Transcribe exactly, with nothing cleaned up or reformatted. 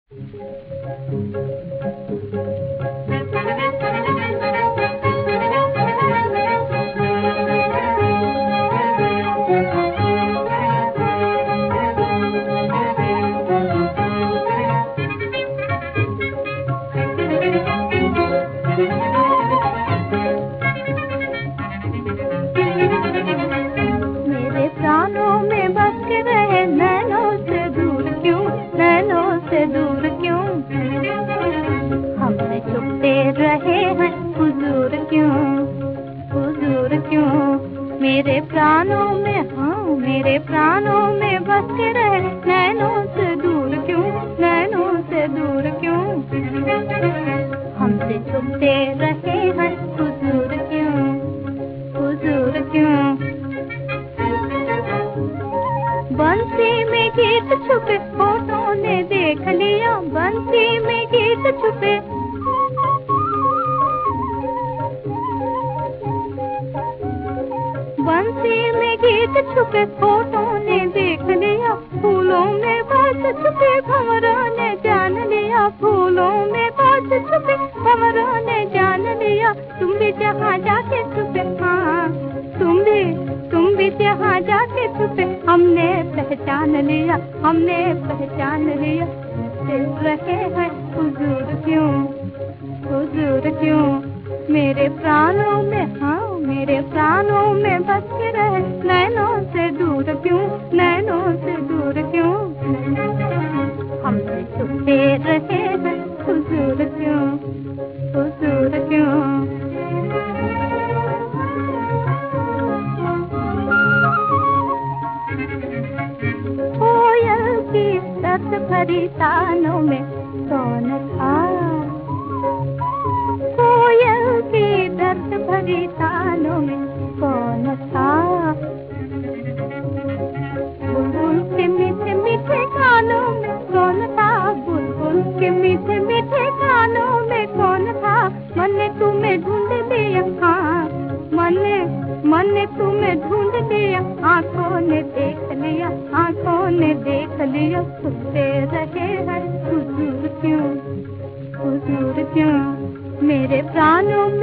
मेरे प्राणों में, हाँ मेरे प्राणों में बस के रहे, नैनों से दूर क्यों, नैनों से दूर क्यों, हमसे छुपते रहे हैं, हुजूर क्यों, हुजूर क्यों। बंसी में गीत छुपे होठों ने देख लिया, बंसी में गीत छुपे, बंसी में गीत छुपे होठों ने देख लिया, फूलों में बात छुपे भंवरों ने जान लिया, फूलों में बात छुपे भंवरों ने जान लिया। तुम भी जहाँ जाके छुपे, हाँ तुम भी तुम भी जहाँ जाके छुपे, हमने पहचान लिया, हमने पहचान लिया। दिल रहे हैं हुजूर क्यों, हुजूर क्यों, मेरे प्राणों में, हाँ मेरे प्राणों में बस के रहे, नैनों से दूर क्यों, नैनों से दूर क्यों, हमसे छुपते रहे हैं, हुजूर क्यों, हुजूर क्यों। कोयल की दर्द भरी तानों में कौन था, कोयल की दर्द भरी तानों में कौन था, बुलबुल के मीठे मीठे गानों में कौन था, बुलबुल के मीठे मीठे गानों में कौन था। मन ने तुम्हें ढूंढ लिया, हाँ मन ने मन ने तुम्हें ढूंढ लिया, आंखों ने देख लिया, आंखों ने देख लिया। छुपते रहे हैं हुजूर क्यों, हुजूर क्यों, मेरे प्राणों